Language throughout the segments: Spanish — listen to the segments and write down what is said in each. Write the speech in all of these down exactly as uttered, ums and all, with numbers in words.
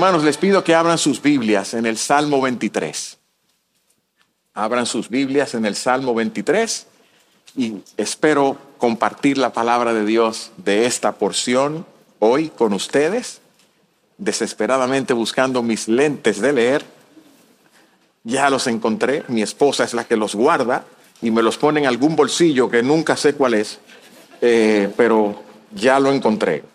Hermanos, les pido que abran sus Biblias en el Salmo veintitrés. Abran sus Biblias en el Salmo veintitrés y espero compartir la palabra de Dios de esta porción hoy con ustedes. Desesperadamente buscando mis lentes de leer. Ya los encontré, mi esposa es la que los guarda y me los pone en algún bolsillo que nunca sé cuál es, eh, pero ya lo encontré.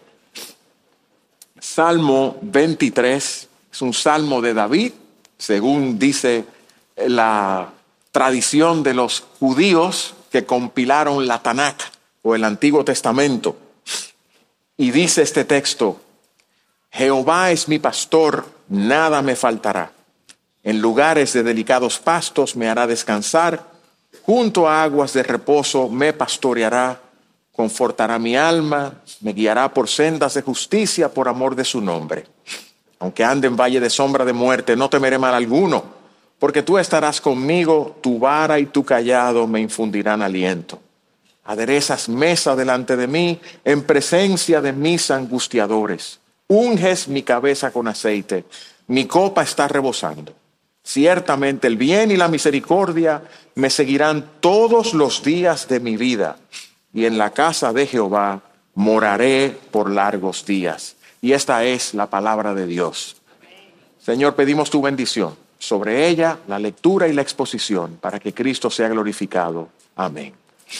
Salmo veintitrés es un salmo de David, según dice la tradición de los judíos que compilaron la Tanakh o el Antiguo Testamento. Y dice este texto: Jehová es mi pastor, nada me faltará. En lugares de delicados pastos me hará descansar, junto a aguas de reposo me pastoreará, confortará mi alma, me guiará por sendas de justicia por amor de su nombre. Aunque ande en valle de sombra de muerte, no temeré mal alguno, porque tú estarás conmigo, tu vara y tu cayado me infundirán aliento. Aderezas mesa delante de mí, en presencia de mis angustiadores. Unges mi cabeza con aceite, mi copa está rebosando. Ciertamente el bien y la misericordia me seguirán todos los días de mi vida, y en la casa de Jehová moraré por largos días. Y esta es la palabra de Dios. Señor, pedimos tu bendición sobre ella, la lectura y la exposición, para que Cristo sea glorificado. Amén.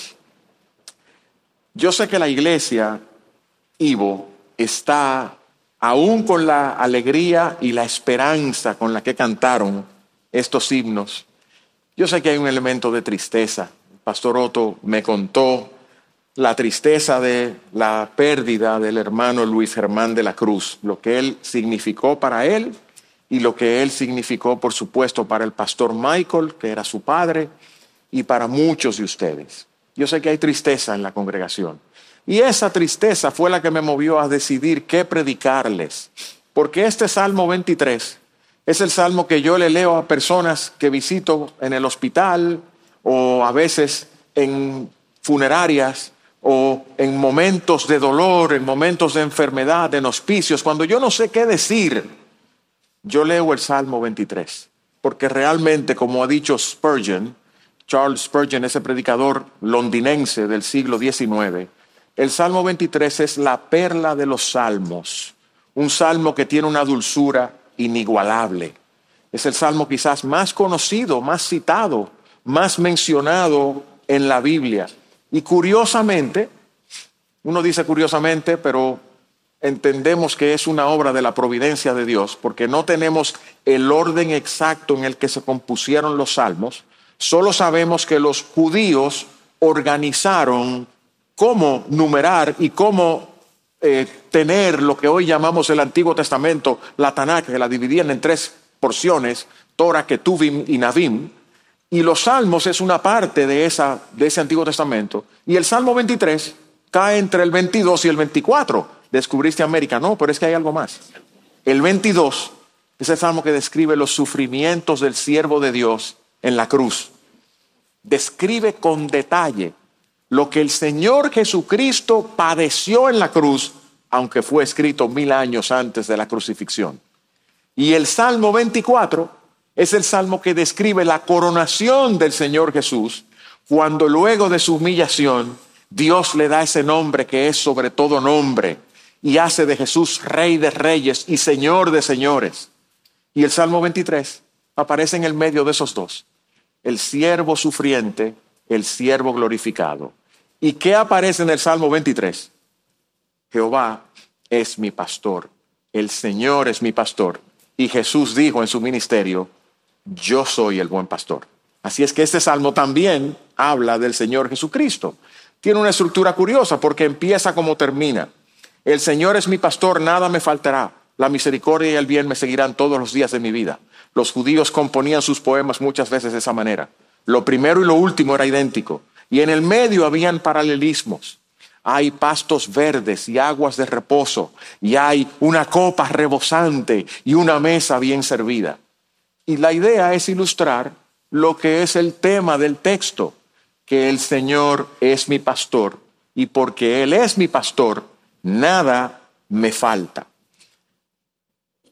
Yo sé que la iglesia, Ivo, está aún con la alegría y la esperanza con la que cantaron estos himnos. Yo sé que hay un elemento de tristeza. El pastor Otto me contó la tristeza de la pérdida del hermano Luis Germán de la Cruz, lo que él significó para él y lo que él significó, por supuesto, para el pastor Michael, que era su padre, y para muchos de ustedes. Yo sé que hay tristeza en la congregación. Y esa tristeza fue la que me movió a decidir qué predicarles. Porque este Salmo veintitrés es el salmo que yo le leo a personas que visito en el hospital o a veces en funerarias o en momentos de dolor, en momentos de enfermedad, en hospicios. Cuando yo no sé qué decir, yo leo el Salmo veintitrés. Porque realmente, como ha dicho Spurgeon, Charles Spurgeon, ese predicador londinense del siglo diecinueve, el Salmo veintitrés es la perla de los salmos, un salmo que tiene una dulzura inigualable. Es el salmo quizás más conocido, más citado, más mencionado en la Biblia. Y curiosamente, uno dice curiosamente, pero entendemos que es una obra de la providencia de Dios, porque no tenemos el orden exacto en el que se compusieron los salmos. Solo sabemos que los judíos organizaron cómo numerar y cómo eh, tener lo que hoy llamamos el Antiguo Testamento, la Tanakh, que la dividían en tres porciones, Torah, Ketuvim y Navim, y los Salmos es una parte de, esa, de ese Antiguo Testamento, y el Salmo veintitrés cae entre el veintidós y el veinticuatro. Descubriste América, no, pero es que hay algo más. El veintidós es el Salmo que describe los sufrimientos del siervo de Dios en la cruz. Describe con detalle lo que el Señor Jesucristo padeció en la cruz, aunque fue escrito mil años antes de la crucifixión. Y el Salmo veinticuatro es el salmo que describe la coronación del Señor Jesús, cuando luego de su humillación, Dios le da ese nombre que es sobre todo nombre, y hace de Jesús Rey de Reyes y Señor de Señores. Y el Salmo veintitrés aparece en el medio de esos dos. El siervo sufriente, el siervo glorificado. ¿Y qué aparece en el Salmo veintitrés? Jehová es mi pastor, el Señor es mi pastor. Y Jesús dijo en su ministerio: yo soy el buen pastor. Así es que este salmo también habla del Señor Jesucristo. Tiene una estructura curiosa porque empieza como termina. El Señor es mi pastor, nada me faltará. La misericordia y el bien me seguirán todos los días de mi vida. Los judíos componían sus poemas muchas veces de esa manera. Lo primero y lo último era idéntico. Y en el medio habían paralelismos. Hay pastos verdes y aguas de reposo. Y hay una copa rebosante y una mesa bien servida. Y la idea es ilustrar lo que es el tema del texto. Que el Señor es mi pastor. Y porque Él es mi pastor, nada me falta.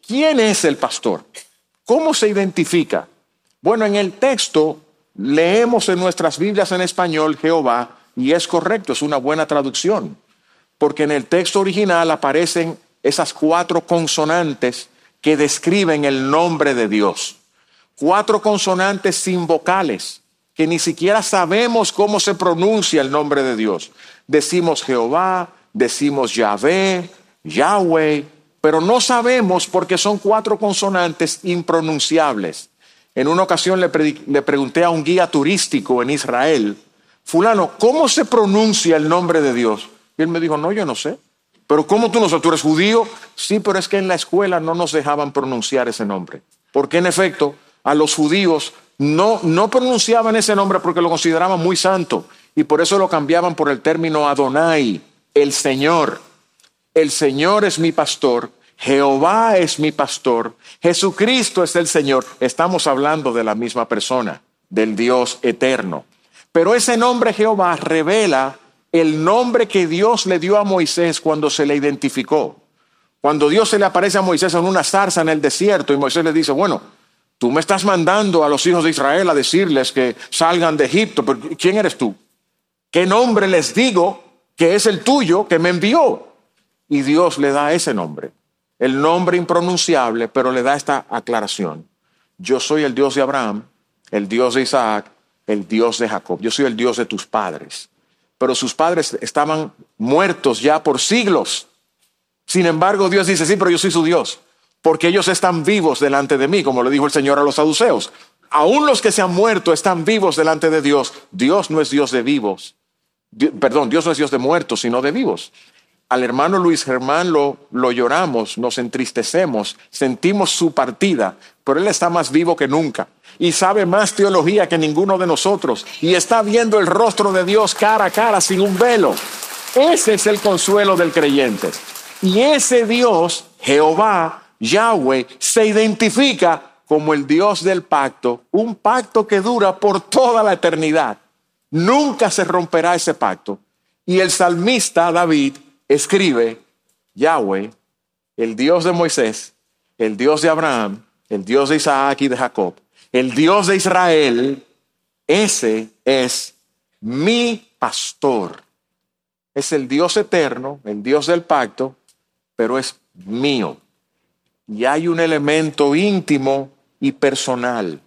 ¿Quién es el pastor? ¿Cómo se identifica? Bueno, en el texto leemos en nuestras Biblias en español Jehová, y es correcto, es una buena traducción, porque en el texto original aparecen esas cuatro consonantes que describen el nombre de Dios. Cuatro consonantes sin vocales, que ni siquiera sabemos cómo se pronuncia el nombre de Dios. Decimos Jehová, decimos Yahvé, Yahweh, pero no sabemos porque son cuatro consonantes impronunciables. En una ocasión le, pre- le pregunté a un guía turístico en Israel, fulano, ¿cómo se pronuncia el nombre de Dios? Y él me dijo, no, yo no sé. ¿Pero cómo tú no sabes? ¿Tú eres judío? Sí, pero es que en la escuela no nos dejaban pronunciar ese nombre. Porque en efecto, a los judíos no, no pronunciaban ese nombre porque lo consideraban muy santo. Y por eso lo cambiaban por el término Adonai, el Señor. El Señor es mi pastor, Jehová es mi pastor, Jesucristo es el Señor. Estamos hablando de la misma persona, del Dios eterno. Pero ese nombre Jehová revela el nombre que Dios le dio a Moisés cuando se le identificó. Cuando Dios se le aparece a Moisés en una zarza en el desierto y Moisés le dice, bueno, tú me estás mandando a los hijos de Israel a decirles que salgan de Egipto, pero ¿quién eres tú? ¿Qué nombre les digo que es el tuyo que me envió? Y Dios le da ese nombre, el nombre impronunciable, pero le da esta aclaración. Yo soy el Dios de Abraham, el Dios de Isaac, el Dios de Jacob. Yo soy el Dios de tus padres. Pero sus padres estaban muertos ya por siglos. Sin embargo, Dios dice, sí, pero yo soy su Dios, porque ellos están vivos delante de mí, como le dijo el Señor a los saduceos. Aún los que se han muerto están vivos delante de Dios. Dios no es Dios de vivos. Di- perdón, Dios no es Dios de muertos, sino de vivos. Al hermano Luis Germán lo, lo lloramos, nos entristecemos, sentimos su partida, pero él está más vivo que nunca y sabe más teología que ninguno de nosotros y está viendo el rostro de Dios cara a cara sin un velo. Ese es el consuelo del creyente. Y ese Dios, Jehová, Yahweh, se identifica como el Dios del pacto, un pacto que dura por toda la eternidad. Nunca se romperá ese pacto. Y el salmista David escribe, Yahweh, el Dios de Moisés, el Dios de Abraham, el Dios de Isaac y de Jacob, el Dios de Israel, ese es mi pastor. Es el Dios eterno, el Dios del pacto, pero es mío. Y hay un elemento íntimo y personal.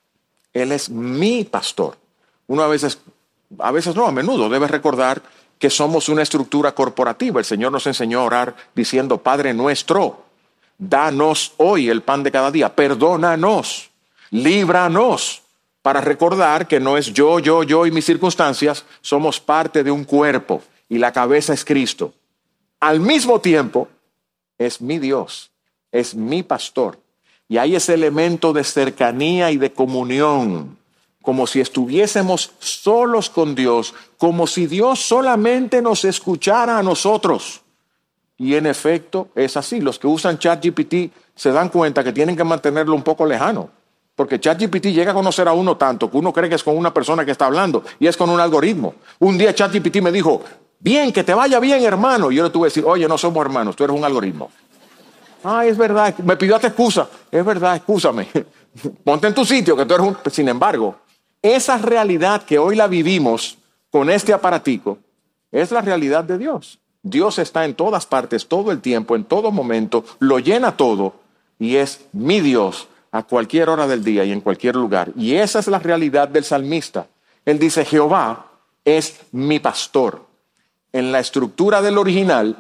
Él es mi pastor. Uno a veces, a veces no, a menudo debe recordar que somos una estructura corporativa. El Señor nos enseñó a orar diciendo, Padre nuestro, danos hoy el pan de cada día, perdónanos, líbranos, para recordar que no es yo, yo, yo y mis circunstancias, somos parte de un cuerpo y la cabeza es Cristo. Al mismo tiempo, es mi Dios, es mi pastor. Y hay ese elemento de cercanía y de comunión, como si estuviésemos solos con Dios, como si Dios solamente nos escuchara a nosotros. Y en efecto es así. Los que usan ChatGPT se dan cuenta que tienen que mantenerlo un poco lejano, porque ChatGPT llega a conocer a uno tanto que uno cree que es con una persona que está hablando y es con un algoritmo. Un día ChatGPT me dijo, bien, que te vaya bien, hermano. Y yo le tuve que decir, oye, no somos hermanos, tú eres un algoritmo. Ah, es verdad, me pidió hasta excusa. Es verdad, excúsame. Ponte en tu sitio, que tú eres un... Sin embargo, esa realidad que hoy la vivimos con este aparatico es la realidad de Dios. Dios está en todas partes, todo el tiempo, en todo momento, lo llena todo y es mi Dios a cualquier hora del día y en cualquier lugar. Y esa es la realidad del salmista. Él dice, Jehová es mi pastor. En la estructura del original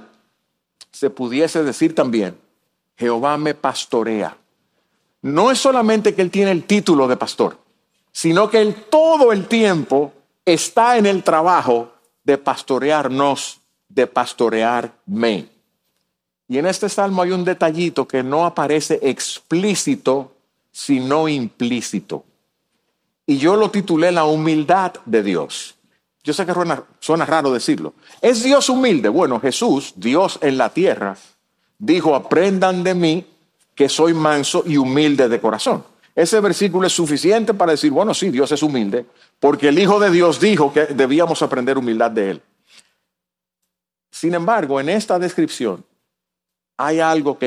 se pudiese decir también, Jehová me pastorea. No es solamente que él tiene el título de pastor, sino que él todo el tiempo está en el trabajo de pastorearnos, de pastorearme. Y en este salmo hay un detallito que no aparece explícito, sino implícito. Y yo lo titulé La humildad de Dios. Yo sé que suena, suena raro decirlo. ¿Es Dios humilde? Bueno, Jesús, Dios en la tierra, dijo, aprendan de mí que soy manso y humilde de corazón. Ese versículo es suficiente para decir, bueno, sí, Dios es humilde, porque el Hijo de Dios dijo que debíamos aprender humildad de Él. Sin embargo, en esta descripción hay algo que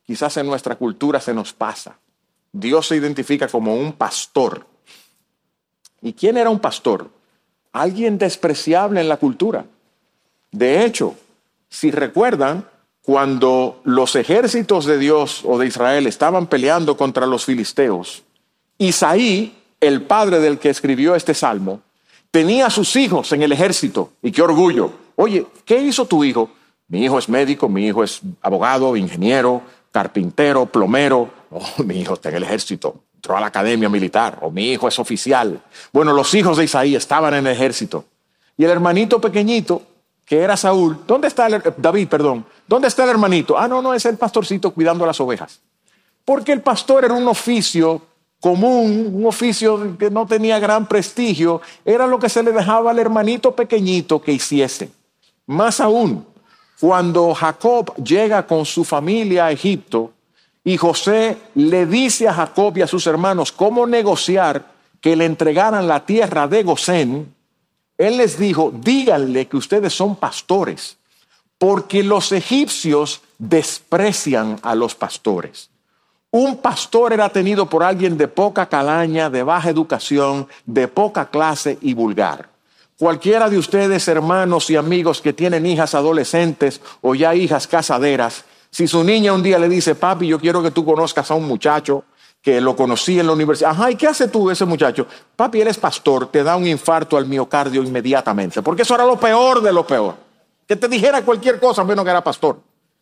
quizás en nuestra cultura se nos pasa. Dios se identifica como un pastor. ¿Y quién era un pastor? Alguien despreciable en la cultura. De hecho, si recuerdan, cuando los ejércitos de Dios o de Israel estaban peleando contra los filisteos, Isaí, el padre del que escribió este salmo, tenía a sus hijos en el ejército. Y qué orgullo. Oye, ¿qué hizo tu hijo? Mi hijo es médico, mi hijo es abogado, ingeniero, carpintero, plomero. Oh, mi hijo está en el ejército, entró a la academia militar. O mi hijo es oficial. Bueno, los hijos de Isaí estaban en el ejército. Y el hermanito pequeñito, que era Saúl, ¿dónde está el, David, perdón? ¿Dónde está el hermanito? Ah, no, no, es el pastorcito cuidando las ovejas. Porque el pastor era un oficio común, un oficio que no tenía gran prestigio. Era lo que se le dejaba al hermanito pequeñito que hiciese. Más aún, cuando Jacob llega con su familia a Egipto y José le dice a Jacob y a sus hermanos cómo negociar que le entregaran la tierra de Gosén, él les dijo, díganle que ustedes son pastores, porque los egipcios desprecian a los pastores. Un pastor era tenido por alguien de poca calaña, de baja educación, de poca clase y vulgar. Cualquiera de ustedes, hermanos y amigos que tienen hijas adolescentes o ya hijas casaderas, si su niña un día le dice, papi, yo quiero que tú conozcas a un muchacho que lo conocí en la universidad. Ajá, ¿y qué hace tú ese muchacho? Papi, él es pastor, te da un infarto al miocardio inmediatamente, porque eso era lo peor de lo peor. Que te dijera cualquier cosa menos que era pastor.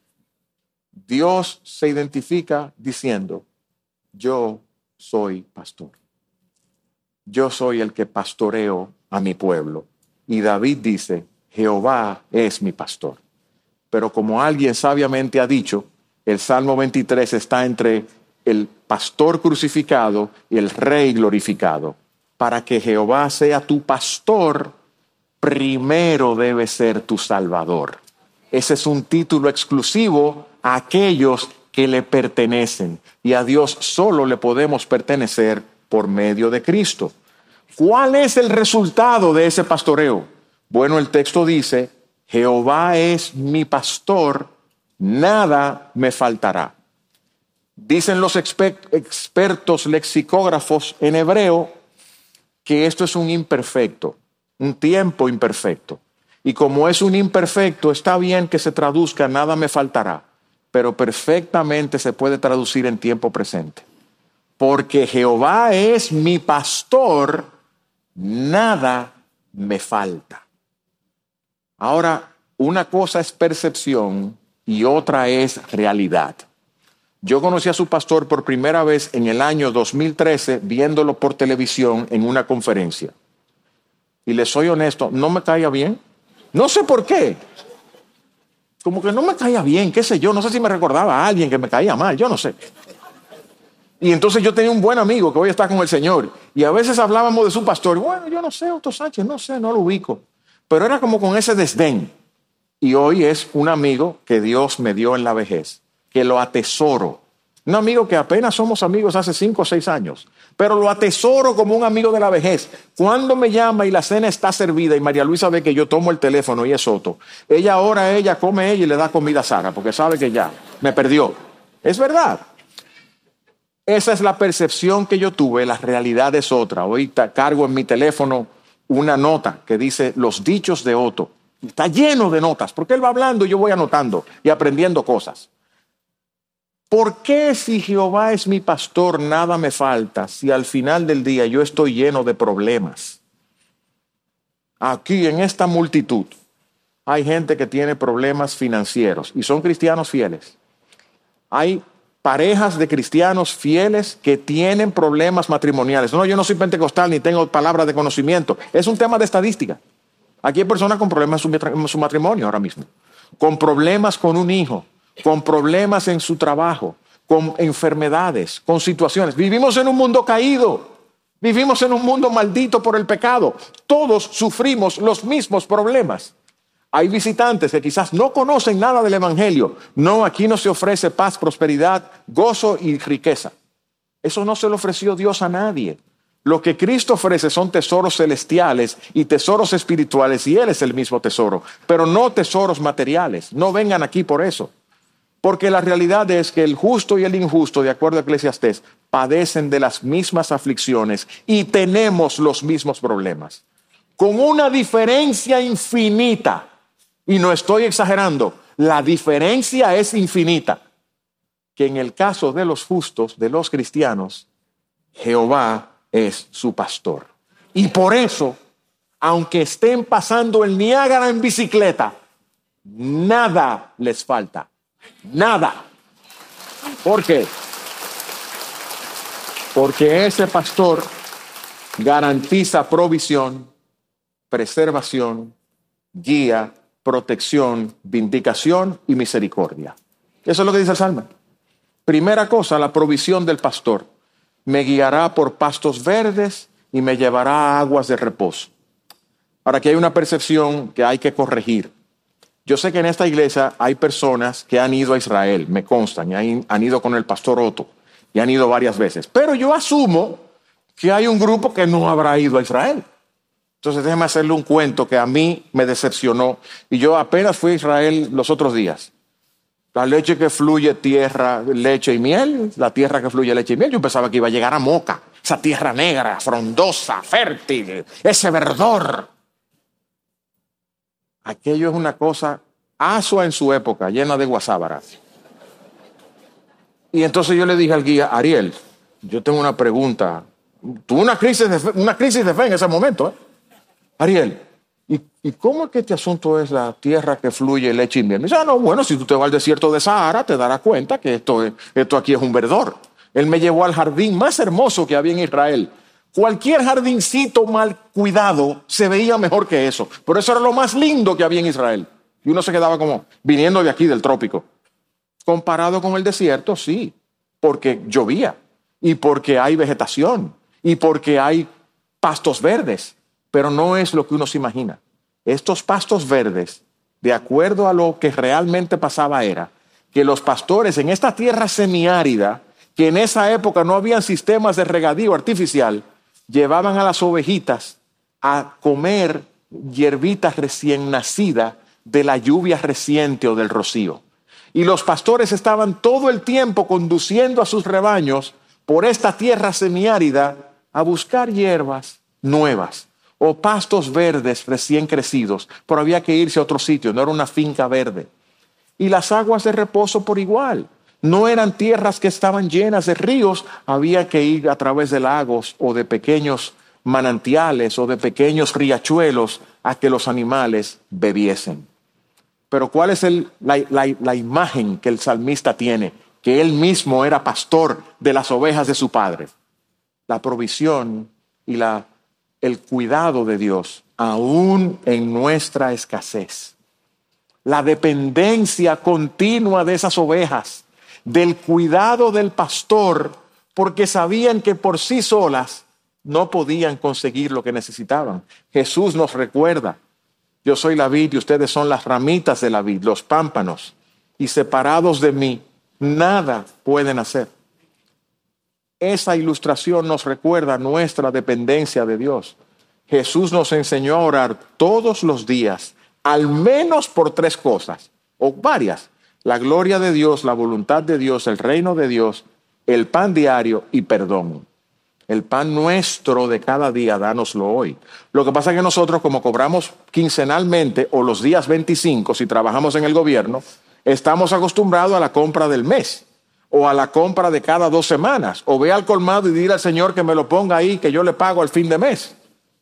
Dios se identifica diciendo, yo soy pastor. Yo soy el que pastoreo a mi pueblo. Y David dice, Jehová es mi pastor. Pero como alguien sabiamente ha dicho, el Salmo veintitrés está entre el pastor crucificado y el rey glorificado. Para que Jehová sea tu pastor, primero debe ser tu salvador. Ese es un título exclusivo a aquellos que le pertenecen. Y a Dios solo le podemos pertenecer por medio de Cristo. ¿Cuál es el resultado de ese pastoreo? Bueno, el texto dice, Jehová es mi pastor, nada me faltará. Dicen los exper- expertos lexicógrafos en hebreo que esto es un imperfecto, un tiempo imperfecto. Y como es un imperfecto, está bien que se traduzca nada me faltará, pero perfectamente se puede traducir en tiempo presente. Porque Jehová es mi pastor, nada me falta. Ahora, una cosa es percepción y otra es realidad. Yo conocí a su pastor por primera vez en el año dos mil trece, viéndolo por televisión en una conferencia. Y les soy honesto, no me caía bien. No sé por qué. Como que no me caía bien, qué sé yo. No sé si me recordaba a alguien que me caía mal, yo no sé. Y entonces yo tenía un buen amigo que hoy está con el Señor. Y a veces hablábamos de su pastor. Bueno, yo no sé, Otto Sánchez, no sé, no lo ubico. Pero era como con ese desdén. Y hoy es un amigo que Dios me dio en la vejez, que lo atesoro. Un amigo que apenas somos amigos hace cinco o seis años, pero lo atesoro como un amigo de la vejez. Cuando me llama y la cena está servida y María Luisa ve que yo tomo el teléfono y es Otto, ella ahora ella come ella y le da comida a Sara, porque sabe que ya me perdió. Es verdad. Esa es la percepción que yo tuve, la realidad es otra. Ahorita cargo en mi teléfono una nota que dice los dichos de Otto. Está lleno de notas, porque él va hablando y yo voy anotando y aprendiendo cosas. ¿Por qué si Jehová es mi pastor nada me falta si al final del día yo estoy lleno de problemas? Aquí en esta multitud hay gente que tiene problemas financieros y son cristianos fieles. Hay parejas de cristianos fieles que tienen problemas matrimoniales. No, yo no soy pentecostal ni tengo palabras de conocimiento. Es un tema de estadística. Aquí hay personas con problemas en su matrimonio ahora mismo, con problemas con un hijo, con problemas en su trabajo, con enfermedades, con situaciones. Vivimos en un mundo caído, vivimos en un mundo maldito por el pecado. Todos sufrimos los mismos problemas. Hay visitantes que quizás no conocen nada del Evangelio. No, aquí no se ofrece paz, prosperidad, gozo y riqueza. Eso no se lo ofreció Dios a nadie. Lo que Cristo ofrece son tesoros celestiales y tesoros espirituales, y Él es el mismo tesoro, pero no tesoros materiales. No vengan aquí por eso. Porque la realidad es que el justo y el injusto, de acuerdo a Eclesiastés, padecen de las mismas aflicciones y tenemos los mismos problemas, con una diferencia infinita. Y no estoy exagerando, la diferencia es infinita. Que en el caso de los justos, de los cristianos, Jehová es su pastor. Y por eso, aunque estén pasando el Niágara en bicicleta, nada les falta. Nada. ¿Por qué? Porque ese pastor garantiza provisión, preservación, guía, protección, vindicación y misericordia. Eso es lo que dice el Salmo. Primera cosa, la provisión del pastor. Me guiará por pastos verdes y me llevará a aguas de reposo. Ahora, aquí hay una percepción que hay que corregir. Yo sé que en esta iglesia hay personas que han ido a Israel, me constan, y han ido con el pastor Otto, y han ido varias veces. Pero yo asumo que hay un grupo que no habrá ido a Israel. Entonces déjeme hacerle un cuento que a mí me decepcionó. Y yo apenas fui a Israel los otros días. La leche que fluye tierra, leche y miel, la tierra que fluye leche y miel. Yo pensaba que iba a llegar a Moca, esa tierra negra, frondosa, fértil, ese verdor. Aquello es una cosa asua en su época, llena de guasábaras. Y entonces yo le dije al guía, Ariel, yo tengo una pregunta. Tuve una crisis de fe, una crisis de fe en ese momento, ¿eh? Ariel, ¿y, ¿y cómo es que este asunto es la tierra que fluye leche y miel? Me dice, ah, no, bueno, si tú te vas al desierto de Sahara, te darás cuenta que esto, es, esto aquí es un verdor. Él me llevó al jardín más hermoso que había en Israel. Cualquier jardincito mal cuidado se veía mejor que eso. Por eso era lo más lindo que había en Israel. Y uno se quedaba como viniendo de aquí, del trópico. Comparado con el desierto, sí, porque llovía y porque hay vegetación y porque hay pastos verdes, pero no es lo que uno se imagina. Estos pastos verdes, de acuerdo a lo que realmente pasaba, era que los pastores en esta tierra semiárida, que en esa época no habían sistemas de regadío artificial, llevaban a las ovejitas a comer hierbitas recién nacidas de la lluvia reciente o del rocío. Y los pastores estaban todo el tiempo conduciendo a sus rebaños por esta tierra semiárida a buscar hierbas nuevas o pastos verdes recién crecidos, pero había que irse a otro sitio, no era una finca verde. Y las aguas de reposo por igual. No eran tierras que estaban llenas de ríos, había que ir a través de lagos o de pequeños manantiales o de pequeños riachuelos a que los animales bebiesen. Pero ¿cuál es el, la, la, la imagen que el salmista tiene? Que él mismo era pastor de las ovejas de su padre. La provisión y la, el cuidado de Dios, aún en nuestra escasez. La dependencia continua de esas ovejas, del cuidado del pastor, porque sabían que por sí solas no podían conseguir lo que necesitaban. Jesús nos recuerda, yo soy la vid y ustedes son las ramitas de la vid, los pámpanos, y separados de mí, nada pueden hacer. Esa ilustración nos recuerda nuestra dependencia de Dios. Jesús nos enseñó a orar todos los días, al menos por tres cosas, o varias. La gloria de Dios, la voluntad de Dios, el reino de Dios, el pan diario y perdón. El pan nuestro de cada día, dánoslo hoy. Lo que pasa es que nosotros, como cobramos quincenalmente o los días veinticinco, si trabajamos en el gobierno, estamos acostumbrados a la compra del mes o a la compra de cada dos semanas. O ve al colmado y dile al Señor que me lo ponga ahí, que yo le pago al fin de mes.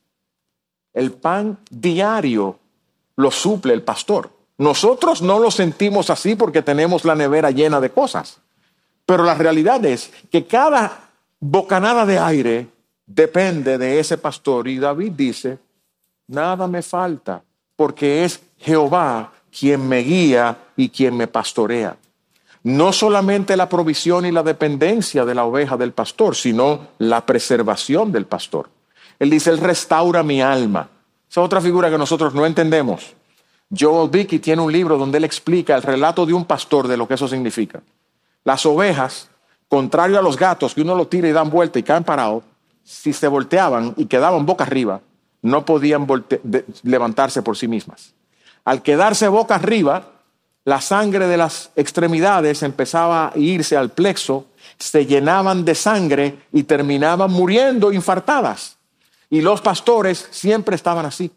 El pan diario lo suple el pastor. Nosotros no lo sentimos así porque tenemos la nevera llena de cosas. Pero la realidad es que cada bocanada de aire depende de ese pastor. Y David dice, nada me falta, porque es Jehová quien me guía y quien me pastorea. No solamente la provisión y la dependencia de la oveja del pastor, sino la preservación del pastor. Él dice, Él restaura mi alma. Esa es otra figura que nosotros no entendemos. Joel Dickey tiene un libro donde él explica el relato de un pastor de lo que eso significa. Las ovejas, contrario a los gatos que uno los tira y dan vuelta y caen parados, si se volteaban y quedaban boca arriba, no podían volte- de- levantarse por sí mismas. Al quedarse boca arriba, La sangre de las extremidades empezaba a irse al plexo, se llenaban de sangre y terminaban muriendo infartadas. Y los pastores siempre estaban así,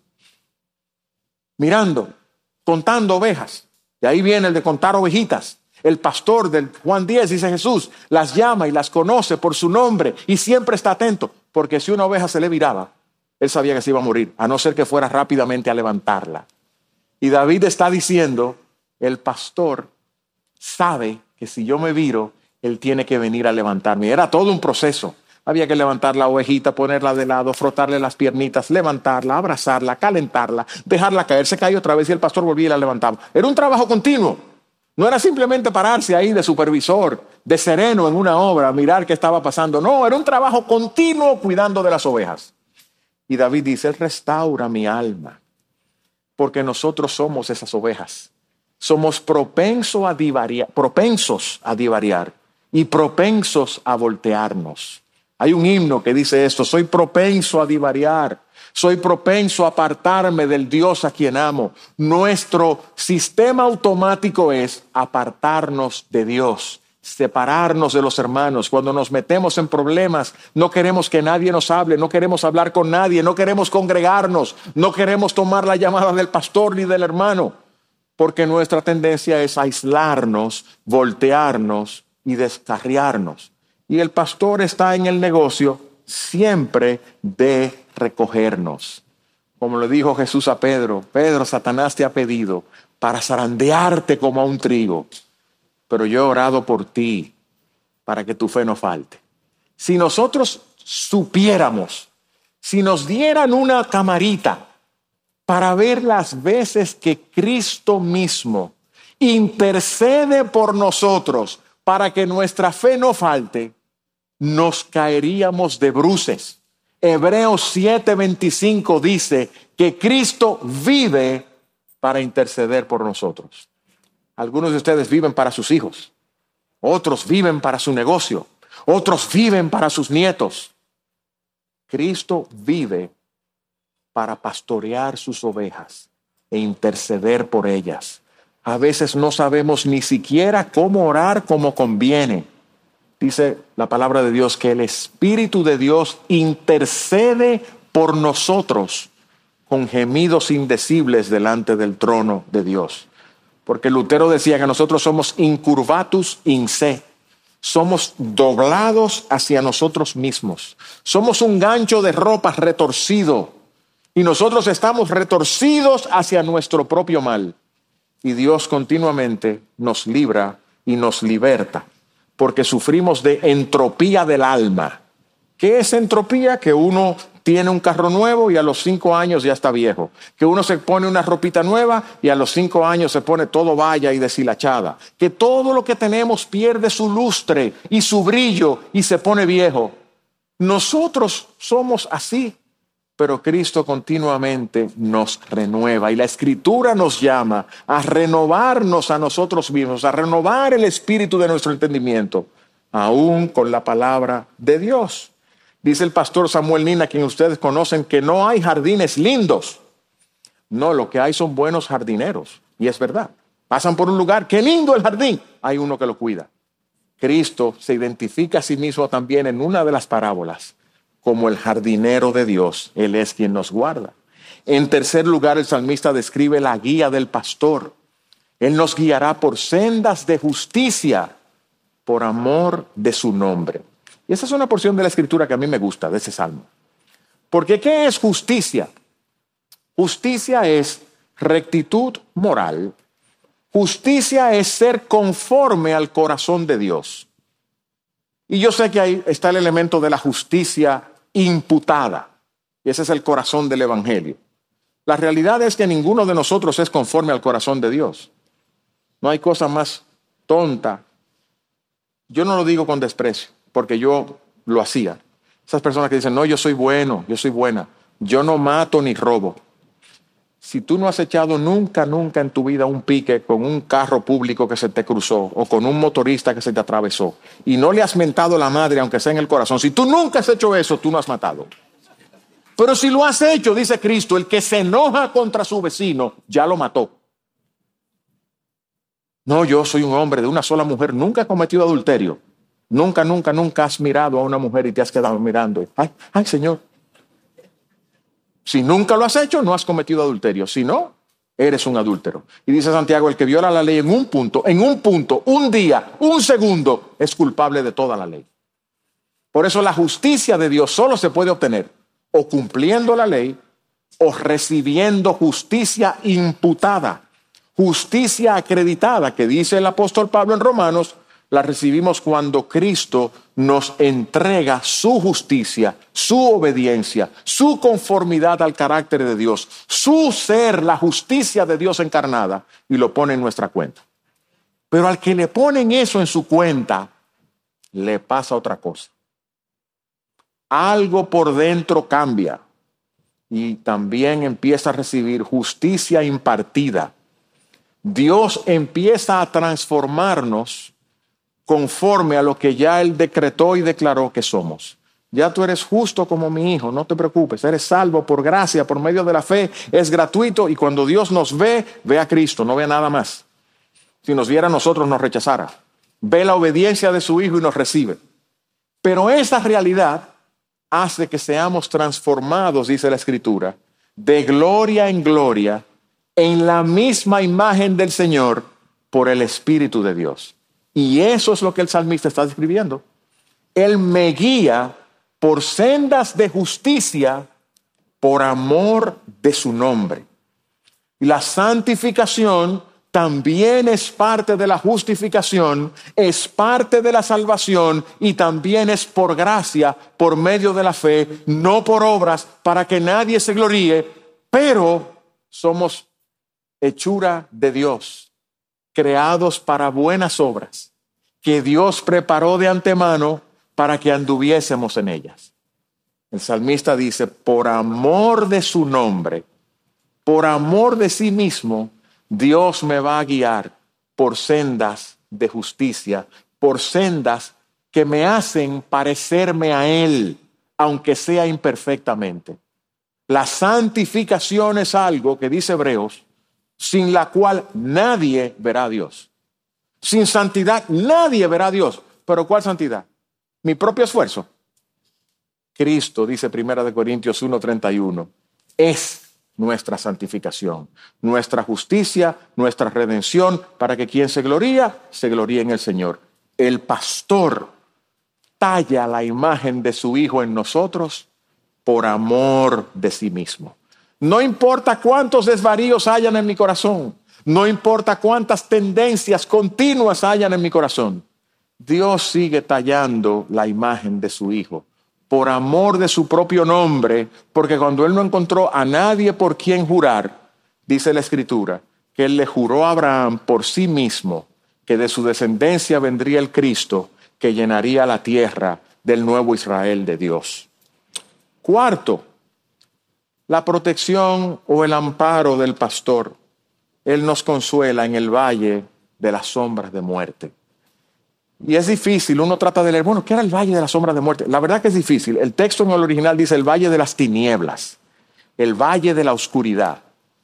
mirando, contando ovejas. Y ahí viene el de contar ovejitas. El pastor del Juan diez, dice Jesús, las llama y las conoce por su nombre y siempre está atento, porque si una oveja se le viraba, él sabía que se iba a morir, a no ser que fuera rápidamente a levantarla. Y David está diciendo, el pastor sabe que si yo me viro, él tiene que venir a levantarme. Era todo un proceso. Había que levantar la ovejita, ponerla de lado, frotarle las piernitas, levantarla, abrazarla, calentarla, dejarla caer, se caía otra vez y el pastor volvía y la levantaba. Era un trabajo continuo. No era simplemente pararse ahí de supervisor, de sereno en una obra, mirar qué estaba pasando. No, era un trabajo continuo cuidando de las ovejas. Y David dice, él restaura mi alma, porque nosotros somos esas ovejas. Somos propensos a divariar, propensos a divariar y propensos a voltearnos. Hay un himno que dice esto, soy propenso a divariar, soy propenso a apartarme del Dios a quien amo. Nuestro sistema automático es apartarnos de Dios, separarnos de los hermanos. Cuando nos metemos en problemas, no queremos que nadie nos hable, no queremos hablar con nadie, no queremos congregarnos, no queremos tomar la llamada del pastor ni del hermano, porque nuestra tendencia es aislarnos, voltearnos y descarriarnos. Y el pastor está en el negocio siempre de recogernos. Como le dijo Jesús a Pedro, Pedro, Satanás te ha pedido para zarandearte como a un trigo, pero yo he orado por ti para que tu fe no falte. Si nosotros supiéramos, si nos dieran una camarita para ver las veces que Cristo mismo intercede por nosotros para que nuestra fe no falte, nos caeríamos de bruces. Hebreos siete veinticinco dice que Cristo vive para interceder por nosotros. Algunos de ustedes viven para sus hijos, otros viven para su negocio, otros viven para sus nietos. Cristo vive para pastorear sus ovejas e interceder por ellas. A veces no sabemos ni siquiera cómo orar como conviene. Dice la palabra de Dios que el Espíritu de Dios intercede por nosotros con gemidos indecibles delante del trono de Dios. Porque Lutero decía que nosotros somos incurvatus in se. Somos doblados hacia nosotros mismos. Somos un gancho de ropa retorcido. Y nosotros estamos retorcidos hacia nuestro propio mal. Y Dios continuamente nos libra y nos liberta, porque sufrimos de entropía del alma. ¿Qué es entropía? Que uno tiene un carro nuevo y a los cinco años ya está viejo. Que uno se pone una ropita nueva y a los cinco años se pone todo valla y deshilachada. Que todo lo que tenemos pierde su lustre y su brillo y se pone viejo. Nosotros somos así, pero Cristo continuamente nos renueva. Y la Escritura nos llama a renovarnos a nosotros mismos, a renovar el espíritu de nuestro entendimiento, aún con la palabra de Dios. Dice el pastor Samuel Nina, quien ustedes conocen, que no hay jardines lindos. No, lo que hay son buenos jardineros. Y es verdad. Pasan por un lugar, qué lindo el jardín. Hay uno que lo cuida. Cristo se identifica a sí mismo también en una de las parábolas como el jardinero de Dios. Él es quien nos guarda. En tercer lugar, el salmista describe la guía del pastor. Él nos guiará por sendas de justicia, por amor de su nombre. Y esa es una porción de la Escritura que a mí me gusta, de ese salmo. Porque ¿qué es justicia? Justicia es rectitud moral. Justicia es ser conforme al corazón de Dios. Y yo sé que ahí está el elemento de la justicia imputada. Y ese es el corazón del Evangelio. La realidad es que ninguno de nosotros es conforme al corazón de Dios. No hay cosa más tonta. Yo no lo digo con desprecio, porque yo lo hacía. Esas personas que dicen, no, yo soy bueno, yo soy buena. Yo no mato ni robo. Si tú no has echado nunca, nunca en tu vida un pique con un carro público que se te cruzó o con un motorista que se te atravesó y no le has mentado la madre, aunque sea en el corazón, si tú nunca has hecho eso, tú no has matado. Pero si lo has hecho, dice Cristo, el que se enoja contra su vecino, ya lo mató. No, yo soy un hombre de una sola mujer, nunca he cometido adulterio. Nunca, nunca, nunca has mirado a una mujer y te has quedado mirando. Ay, ay, Señor. Si nunca lo has hecho, no has cometido adulterio. Si no, eres un adúltero. Y dice Santiago, el que viola la ley en un punto, en un punto, un día, un segundo, es culpable de toda la ley. Por eso la justicia de Dios solo se puede obtener o cumpliendo la ley o recibiendo justicia imputada. Justicia acreditada, que dice el apóstol Pablo en Romanos, la recibimos cuando Cristo nos entrega su justicia, su obediencia, su conformidad al carácter de Dios, su ser, la justicia de Dios encarnada, y lo pone en nuestra cuenta. Pero al que le ponen eso en su cuenta, le pasa otra cosa. Algo por dentro cambia y también empieza a recibir justicia impartida. Dios empieza a transformarnos conforme a lo que ya Él decretó y declaró que somos. Ya tú eres justo como mi hijo, no te preocupes, eres salvo por gracia, por medio de la fe, es gratuito, y cuando Dios nos ve, ve a Cristo, no ve nada más. Si nos viera a nosotros nos rechazara. Ve la obediencia de su hijo y nos recibe. Pero esa realidad hace que seamos transformados, dice la Escritura, de gloria en gloria, en la misma imagen del Señor, por el Espíritu de Dios. Y eso es lo que el salmista está describiendo. Él me guía por sendas de justicia, por amor de su nombre. Y la santificación también es parte de la justificación, es parte de la salvación y también es por gracia, por medio de la fe, no por obras, para que nadie se gloríe, pero somos hechura de Dios, creados para buenas obras, que Dios preparó de antemano para que anduviésemos en ellas. El salmista dice, por amor de su nombre, por amor de sí mismo, Dios me va a guiar por sendas de justicia, por sendas que me hacen parecerme a Él, aunque sea imperfectamente. La santificación es algo que dice Hebreos, sin la cual nadie verá a Dios. Sin santidad nadie verá a Dios. ¿Pero cuál santidad? ¿Mi propio esfuerzo? Cristo, dice Primera de Corintios uno treinta y uno, es nuestra santificación, nuestra justicia, nuestra redención, para que quien se gloría, se gloríe en el Señor. El pastor talla la imagen de su Hijo en nosotros por amor de sí mismo. No importa cuántos desvaríos hayan en mi corazón, no importa cuántas tendencias continuas hayan en mi corazón, Dios sigue tallando la imagen de su Hijo por amor de su propio nombre, porque cuando Él no encontró a nadie por quien jurar, dice la Escritura, que Él le juró a Abraham por sí mismo, que de su descendencia vendría el Cristo, que llenaría la tierra del nuevo Israel de Dios. Cuarto, la protección o el amparo del pastor. Él nos consuela en el valle de las sombras de muerte. Y es difícil, uno trata de leer, bueno, ¿qué era el valle de las sombras de muerte? La verdad que es difícil. El texto en el original dice el valle de las tinieblas, el valle de la oscuridad.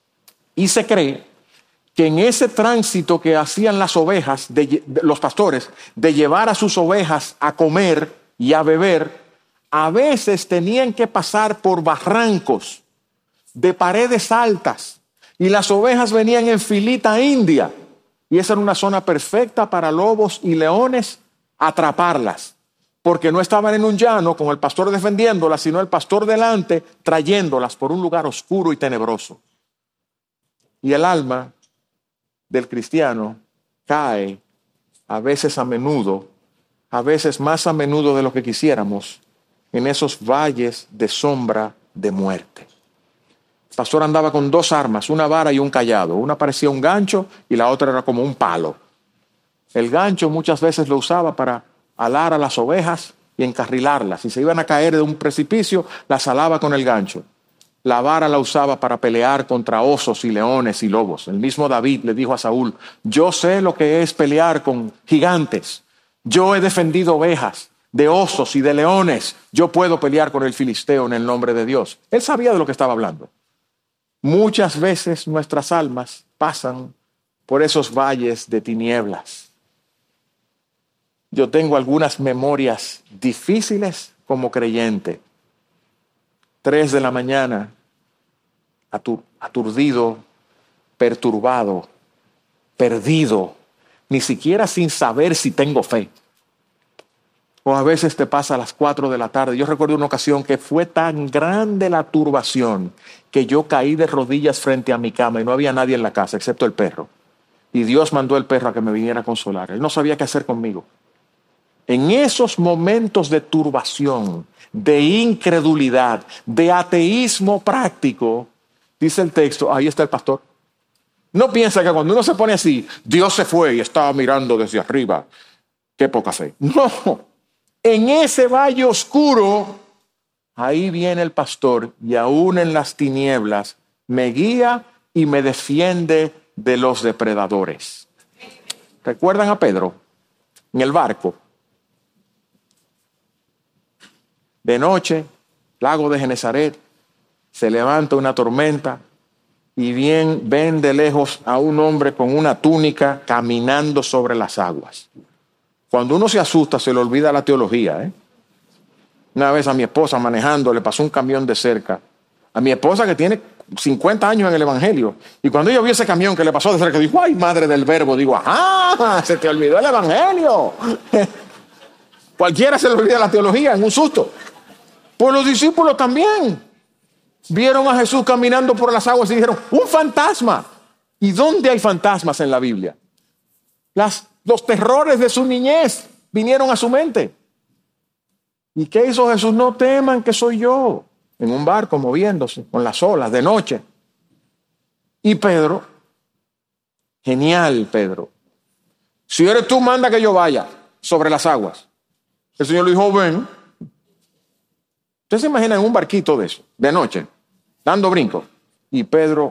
Y se cree que en ese tránsito que hacían las ovejas, de, de, los pastores, de llevar a sus ovejas a comer y a beber, a veces tenían que pasar por barrancos de paredes altas y las ovejas venían en filita india. Y esa era una zona perfecta para lobos y leones atraparlas, porque no estaban en un llano con el pastor defendiéndolas, sino el pastor delante trayéndolas por un lugar oscuro y tenebroso. Y el alma del cristiano cae a veces a menudo, a veces más a menudo de lo que quisiéramos, en esos valles de sombra de muerte. El pastor andaba con dos armas, una vara y un cayado. Una parecía un gancho y la otra era como un palo. El gancho muchas veces lo usaba para alar a las ovejas y encarrilarlas. Si se iban a caer de un precipicio, las alaba con el gancho. La vara la usaba para pelear contra osos y leones y lobos. El mismo David le dijo a Saúl, yo sé lo que es pelear con gigantes. Yo he defendido ovejas de osos y de leones. Yo puedo pelear con el filisteo en el nombre de Dios. Él sabía de lo que estaba hablando. Muchas veces nuestras almas pasan por esos valles de tinieblas. Yo tengo algunas memorias difíciles como creyente. Tres de la mañana, aturdido, perturbado, perdido, ni siquiera sin saber si tengo fe. O a veces te pasa a las cuatro de la tarde. Yo recuerdo una ocasión que fue tan grande la turbación que yo caí de rodillas frente a mi cama y no había nadie en la casa excepto el perro. Y Dios mandó el perro a que me viniera a consolar. Él no sabía qué hacer conmigo. En esos momentos de turbación, de incredulidad, de ateísmo práctico, dice el texto, ahí está el pastor. No piensa que cuando uno se pone así, Dios se fue y estaba mirando desde arriba. Qué poca fe. No. En ese valle oscuro, ahí viene el pastor y aún en las tinieblas me guía y me defiende de los depredadores. ¿Recuerdan a Pedro en el barco? De noche, lago de Genesaret, se levanta una tormenta y bien, ven de lejos a un hombre con una túnica caminando sobre las aguas. Cuando uno se asusta, se le olvida la teología, ¿eh? Una vez a mi esposa manejando, le pasó un camión de cerca. A mi esposa que tiene cincuenta años en el Evangelio. Y cuando ella vio ese camión que le pasó de cerca, dijo, ¡ay, madre del verbo! Digo, ¡ajá! Se te olvidó el Evangelio. Cualquiera se le olvida la teología en un susto. Pues los discípulos también vieron a Jesús caminando por las aguas y dijeron, ¡un fantasma! ¿Y dónde hay fantasmas en la Biblia? Las Los terrores de su niñez vinieron a su mente. ¿Y qué hizo Jesús? No teman que soy yo. En un barco moviéndose con las olas de noche. Y Pedro, genial Pedro. Si eres tú, manda que yo vaya sobre las aguas. El Señor le dijo, ven. Usted se imagina en un barquito de eso, de noche, dando brincos. Y Pedro,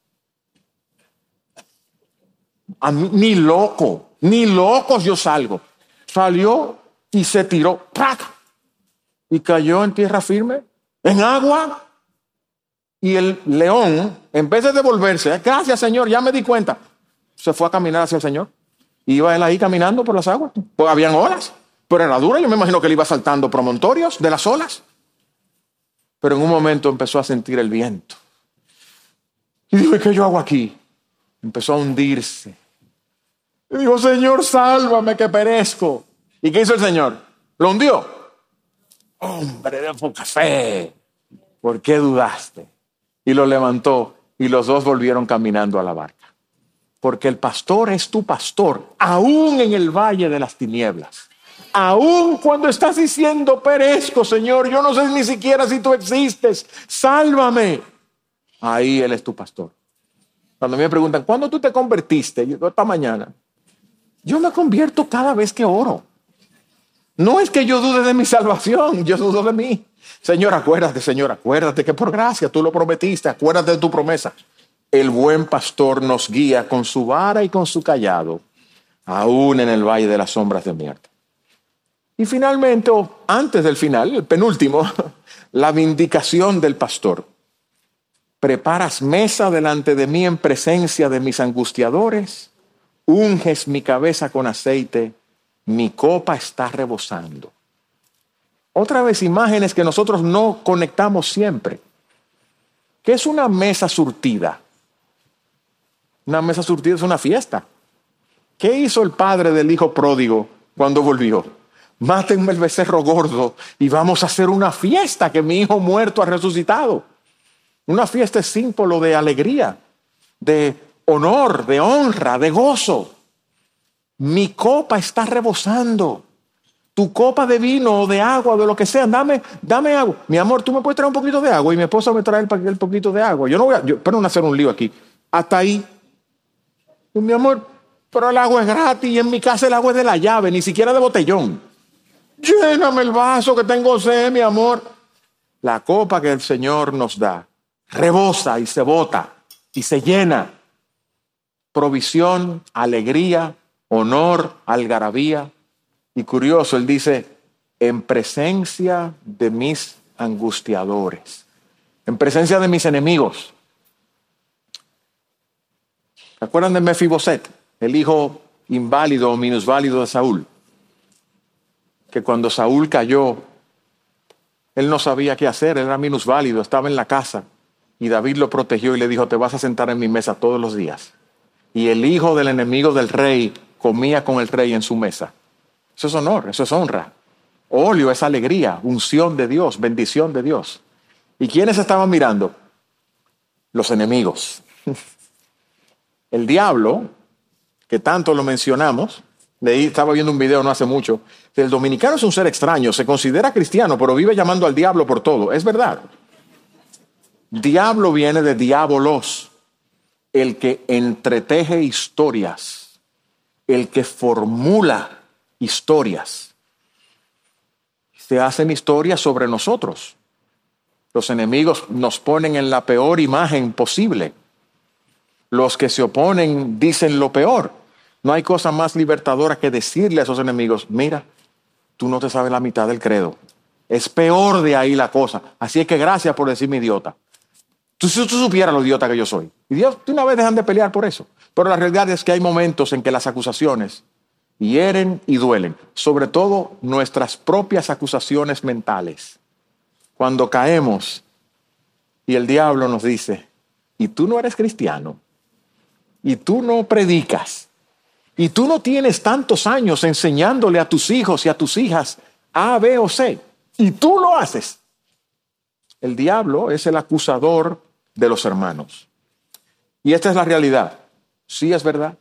a mí, ni loco. Ni locos yo salgo. Salió y se tiró. ¡Prac! Y cayó en tierra firme, en agua. Y el león, en vez de devolverse, gracias Señor, ya me di cuenta, se fue a caminar hacia el Señor. Iba él ahí caminando por las aguas. Pues habían olas, pero era dura. Yo me imagino que él iba saltando promontorios de las olas. Pero en un momento empezó a sentir el viento. Y dijo, ¿qué yo hago aquí? Empezó a hundirse. Y dijo, Señor, sálvame que perezco. ¿Y qué hizo el Señor? ¿Lo hundió? Hombre de poca fe, ¿por qué dudaste? Y lo levantó y los dos volvieron caminando a la barca. Porque el pastor es tu pastor, aún en el valle de las tinieblas. Aún cuando estás diciendo, perezco, Señor, yo no sé ni siquiera si tú existes, sálvame. Ahí Él es tu pastor. Cuando me preguntan, ¿cuándo tú te convertiste? Yo digo, esta mañana. Yo me convierto cada vez que oro. No es que yo dude de mi salvación, yo dudo de mí. Señor, acuérdate, Señor, acuérdate que por gracia tú lo prometiste, acuérdate de tu promesa. El buen pastor nos guía con su vara y con su cayado, aún en el valle de las sombras de muerte. Y finalmente, o antes del final, el penúltimo, la vindicación del pastor. Preparas mesa delante de mí en presencia de mis angustiadores. Unges mi cabeza con aceite, mi copa está rebosando. Otra vez imágenes que nosotros no conectamos siempre. ¿Qué es una mesa surtida? Una mesa surtida es una fiesta. ¿Qué hizo el padre del hijo pródigo cuando volvió? Mátenme el becerro gordo y vamos a hacer una fiesta que mi hijo muerto ha resucitado. Una fiesta es símbolo de alegría, de honor, de honra, de gozo. Mi copa está rebosando. Tu copa de vino o de agua o de lo que sea, dame, dame agua. Mi amor, tú me puedes traer un poquito de agua y mi esposa me trae el, el poquito de agua. Yo no voy a, yo, espero no hacer un lío aquí. Hasta ahí. Y mi amor, pero el agua es gratis y en mi casa el agua es de la llave, ni siquiera de botellón. Lléname el vaso que tengo sed, mi amor. La copa que el Señor nos da rebosa y se bota y se llena. Provisión, alegría, honor, algarabía. Y curioso, él dice, en presencia de mis angustiadores, en presencia de mis enemigos. ¿Se acuerdan de Mefiboset, el hijo inválido o minusválido de Saúl? Que cuando Saúl cayó, él no sabía qué hacer, él era minusválido, estaba en la casa. Y David lo protegió y le dijo, te vas a sentar en mi mesa todos los días. Y el hijo del enemigo del rey comía con el rey en su mesa. Eso es honor, eso es honra. Óleo es alegría, unción de Dios, bendición de Dios. ¿Y quiénes estaban mirando? Los enemigos. El diablo, que tanto lo mencionamos, leí, estaba viendo un video no hace mucho, el dominicano es un ser extraño, se considera cristiano, pero vive llamando al diablo por todo. Es verdad. Diablo viene de diabolos, el que entreteje historias, el que formula historias. Se hacen historias sobre nosotros. Los enemigos nos ponen en la peor imagen posible. Los que se oponen dicen lo peor. No hay cosa más libertadora que decirle a esos enemigos, mira, tú no te sabes la mitad del credo. Es peor de ahí la cosa. Así es que gracias por decirme idiota. Tú, si tú supieras lo idiota que yo soy. Y Dios, de una vez dejan de pelear por eso. Pero la realidad es que hay momentos en que las acusaciones hieren y duelen. Sobre todo nuestras propias acusaciones mentales. Cuando caemos y el diablo nos dice, y tú no eres cristiano, y tú no predicas, y tú no tienes tantos años enseñándole a tus hijos y a tus hijas A, B o C, y tú lo haces. El diablo es el acusador de los hermanos. Y esta es la realidad. Sí es verdad.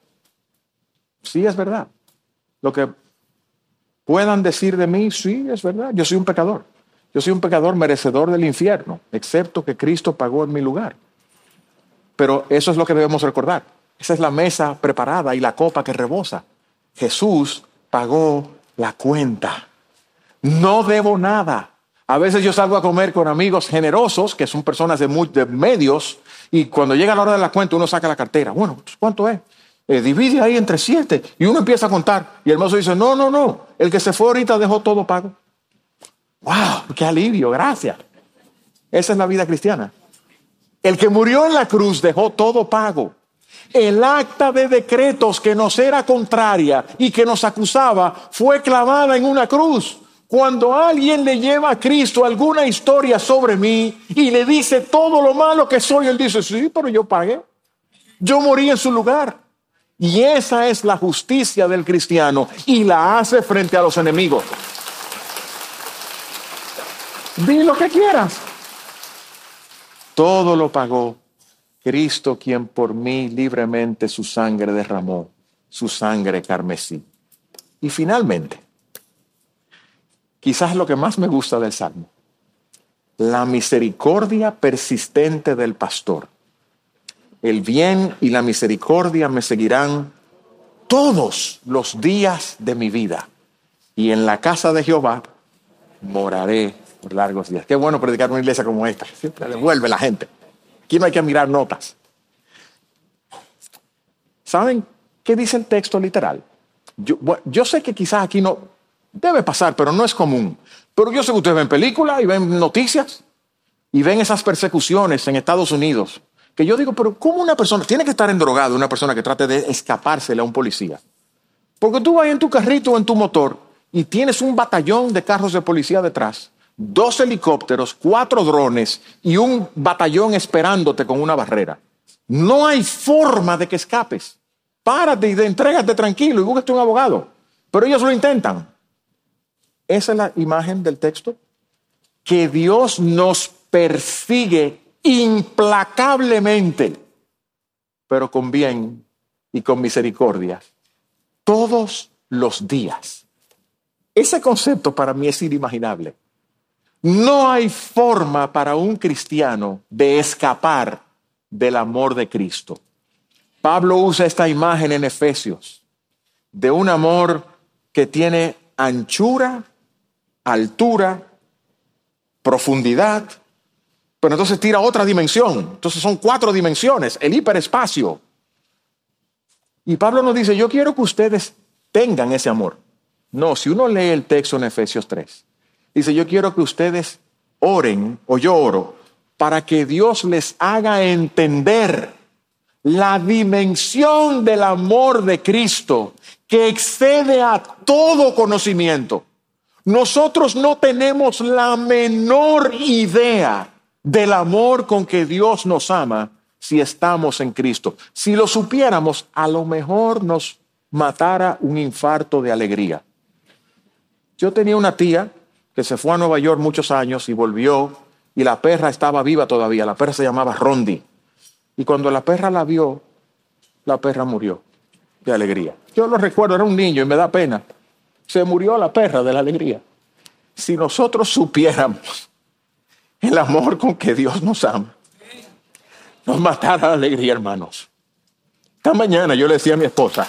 Sí es verdad. Lo que puedan decir de mí, sí es verdad. Yo soy un pecador. Yo soy un pecador merecedor del infierno, excepto que Cristo pagó en mi lugar. Pero eso es lo que debemos recordar. Esa es la mesa preparada y la copa que rebosa. Jesús pagó la cuenta. No debo nada. A veces yo salgo a comer con amigos generosos, que son personas de, muy, de medios, y cuando llega la hora de la cuenta uno saca la cartera. Bueno, ¿cuánto es? Eh, divide ahí entre siete. Y uno empieza a contar. Y el mozo dice, no, no, no. El que se fue ahorita dejó todo pago. ¡Wow! ¡Qué alivio! Gracias. Esa es la vida cristiana. El que murió en la cruz dejó todo pago. El acta de decretos que nos era contraria y que nos acusaba fue clavada en una cruz. Cuando alguien le lleva a Cristo alguna historia sobre mí y le dice todo lo malo que soy, él dice, sí, pero yo pagué. Yo morí en su lugar. Y esa es la justicia del cristiano y la hace frente a los enemigos. Di lo que quieras. Todo lo pagó Cristo, quien por mí libremente su sangre derramó, su sangre carmesí. Y finalmente, quizás lo que más me gusta del Salmo, la misericordia persistente del pastor. El bien y la misericordia me seguirán todos los días de mi vida. Y en la casa de Jehová moraré por largos días. Qué bueno predicar en una iglesia como esta. Siempre devuelve la gente. Aquí no hay que mirar notas. ¿Saben qué dice el texto literal? Yo, bueno, yo sé que quizás aquí no debe pasar, pero no es común. Pero yo sé que ustedes ven películas y ven noticias y ven esas persecuciones en Estados Unidos. Que yo digo, pero ¿cómo una persona tiene que estar endrogada, una persona que trate de escapársele a un policía? Porque tú vas en tu carrito o en tu motor y tienes un batallón de carros de policía detrás, dos helicópteros, cuatro drones y un batallón esperándote con una barrera. No hay forma de que escapes. Párate y entrégate tranquilo y búscate un abogado. Pero ellos lo intentan. Esa es la imagen del texto. Que Dios nos persigue implacablemente, pero con bien y con misericordia, todos los días. Ese concepto para mí es inimaginable. No hay forma para un cristiano de escapar del amor de Cristo. Pablo usa esta imagen en Efesios de un amor que tiene anchura, altura, profundidad, pero entonces tira otra dimensión. Entonces son cuatro dimensiones, el hiperespacio. Y Pablo nos dice, yo quiero que ustedes tengan ese amor. No, si uno lee el texto en Efesios tres, dice, yo quiero que ustedes oren, o yo oro, para que Dios les haga entender la dimensión del amor de Cristo que excede a todo conocimiento. Nosotros no tenemos la menor idea del amor con que Dios nos ama si estamos en Cristo. Si lo supiéramos, a lo mejor nos matara un infarto de alegría. Yo tenía una tía que se fue a Nueva York muchos años y volvió, y la perra estaba viva todavía. La perra se llamaba Rondi. Y cuando la perra la vio, la perra murió de alegría. Yo lo recuerdo, era un niño y me da pena. Se murió la perra de la alegría. Si nosotros supiéramos el amor con que Dios nos ama, nos matara la alegría, hermanos. Esta mañana yo le decía a mi esposa,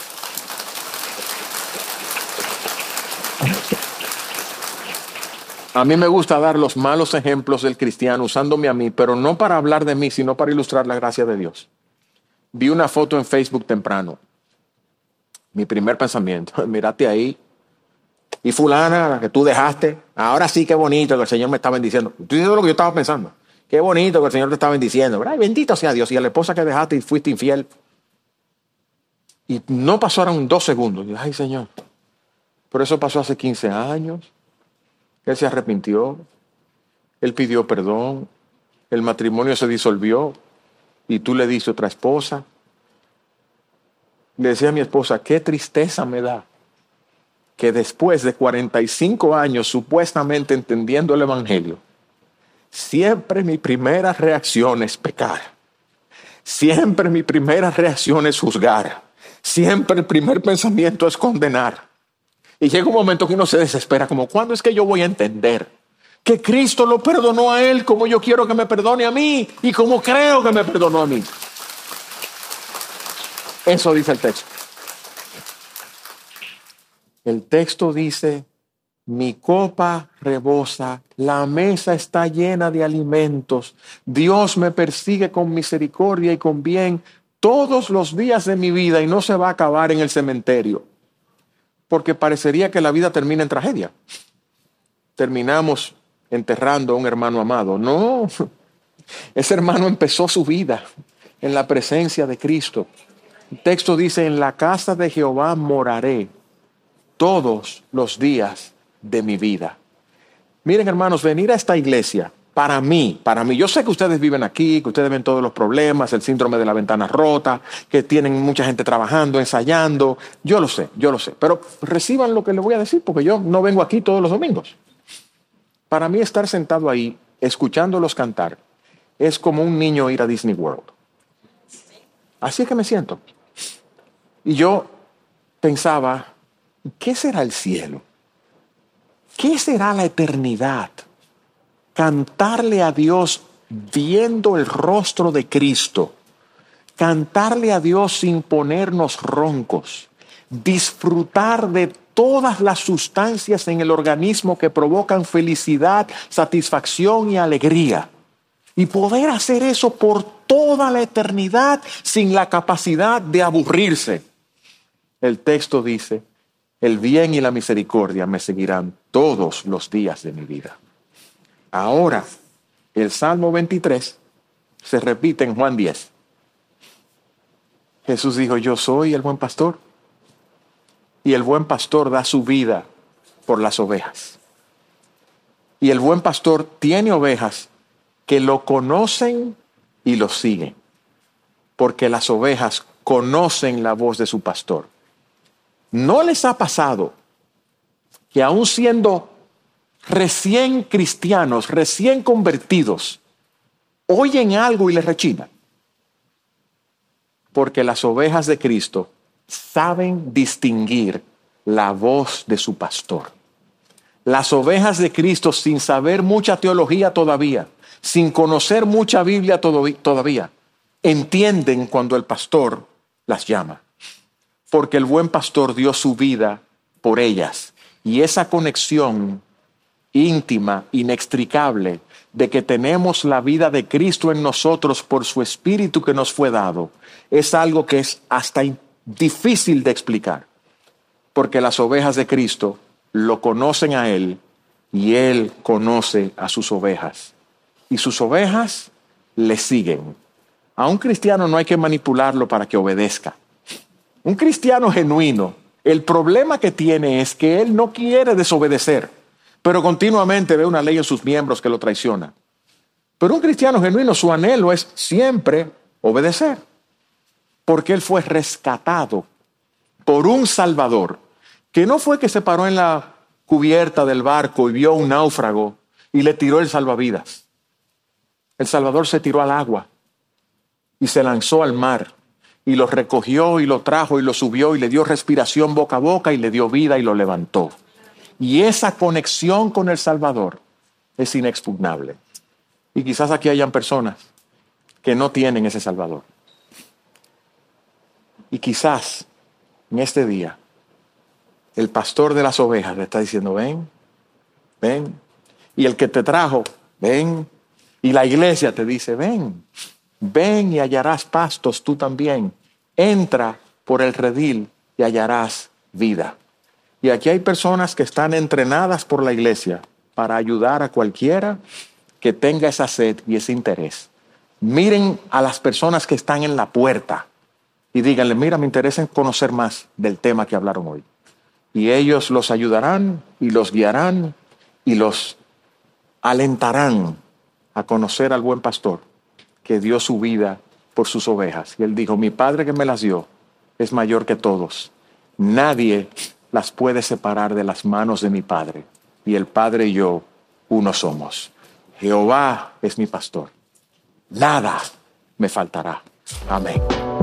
a mí me gusta dar los malos ejemplos del cristiano usándome a mí, pero no para hablar de mí, sino para ilustrar la gracia de Dios. Vi una foto en Facebook temprano. Mi primer pensamiento, mírate ahí. Y fulana, la que tú dejaste, ahora sí qué bonito que el Señor me está bendiciendo. Tú dices lo que yo estaba pensando. Qué bonito que el Señor te está bendiciendo. Ay, bendito sea Dios. Y a la esposa que dejaste y fuiste infiel. Y no pasaron dos segundos. Y, ay, Señor, pero eso pasó hace quince años. Él se arrepintió. Él pidió perdón. El matrimonio se disolvió. Y tú le diste otra esposa. Le decía a mi esposa, qué tristeza me da que después de cuarenta y cinco años supuestamente entendiendo el Evangelio, siempre mi primera reacción es pecar. Siempre mi primera reacción es juzgar. Siempre el primer pensamiento es condenar. Y llega un momento que uno se desespera, como, ¿cuándo es que yo voy a entender que Cristo lo perdonó a él como yo quiero que me perdone a mí y como creo que me perdonó a mí? Eso dice el texto. El texto dice, mi copa rebosa, la mesa está llena de alimentos, Dios me persigue con misericordia y con bien todos los días de mi vida y no se va a acabar en el cementerio. Porque parecería que la vida termina en tragedia. Terminamos enterrando a un hermano amado. No, ese hermano empezó su vida en la presencia de Cristo. El texto dice, en la casa de Jehová moraré todos los días de mi vida. Miren, hermanos, venir a esta iglesia, para mí, para mí, yo sé que ustedes viven aquí, que ustedes ven todos los problemas, el síndrome de la ventana rota, que tienen mucha gente trabajando, ensayando, yo lo sé, yo lo sé, pero reciban lo que les voy a decir, porque yo no vengo aquí todos los domingos. Para mí estar sentado ahí, escuchándolos cantar, es como un niño ir a Disney World. Así es que me siento. Y yo pensaba, ¿qué será el cielo? ¿Qué será la eternidad? Cantarle a Dios viendo el rostro de Cristo. Cantarle a Dios sin ponernos roncos. Disfrutar de todas las sustancias en el organismo que provocan felicidad, satisfacción y alegría. Y poder hacer eso por toda la eternidad sin la capacidad de aburrirse. El texto dice, el bien y la misericordia me seguirán todos los días de mi vida. Ahora, el Salmo veintitrés se repite en Juan diez. Jesús dijo, yo soy el buen pastor. Y el buen pastor da su vida por las ovejas. Y el buen pastor tiene ovejas que lo conocen y lo siguen. Porque las ovejas conocen la voz de su pastor. ¿No les ha pasado que aún siendo recién cristianos, recién convertidos, oyen algo y les rechina? Porque las ovejas de Cristo saben distinguir la voz de su pastor. Las ovejas de Cristo, sin saber mucha teología todavía, sin conocer mucha Biblia todavía, entienden cuando el pastor las llama. Porque el buen pastor dio su vida por ellas. Y esa conexión íntima, inextricable, de que tenemos la vida de Cristo en nosotros por su Espíritu que nos fue dado, es algo que es hasta difícil de explicar. Porque las ovejas de Cristo lo conocen a Él y Él conoce a sus ovejas. Y sus ovejas le siguen. A un cristiano no hay que manipularlo para que obedezca. Un cristiano genuino, el problema que tiene es que él no quiere desobedecer, pero continuamente ve una ley en sus miembros que lo traiciona. Pero un cristiano genuino, su anhelo es siempre obedecer, porque él fue rescatado por un Salvador, que no fue que se paró en la cubierta del barco y vio un náufrago y le tiró el salvavidas. El Salvador se tiró al agua y se lanzó al mar y lo recogió y lo trajo y lo subió y le dio respiración boca a boca y le dio vida y lo levantó. Y esa conexión con el Salvador es inexpugnable. Y quizás aquí hayan personas que no tienen ese Salvador. Y quizás en este día el pastor de las ovejas le está diciendo, ven, ven. Y el que te trajo, ven. Y la iglesia te dice, ven, ven y hallarás pastos tú también. Entra por el redil y hallarás vida. Y aquí hay personas que están entrenadas por la iglesia para ayudar a cualquiera que tenga esa sed y ese interés. Miren a las personas que están en la puerta y díganle, mira, me interesa conocer más del tema que hablaron hoy. Y ellos los ayudarán y los guiarán y los alentarán a conocer al buen pastor que dio su vida por sus ovejas. Y él dijo, mi Padre que me las dio es mayor que todos. Nadie las puede separar de las manos de mi Padre. Y el Padre y yo uno somos. Jehová es mi pastor. Nada me faltará. Amén.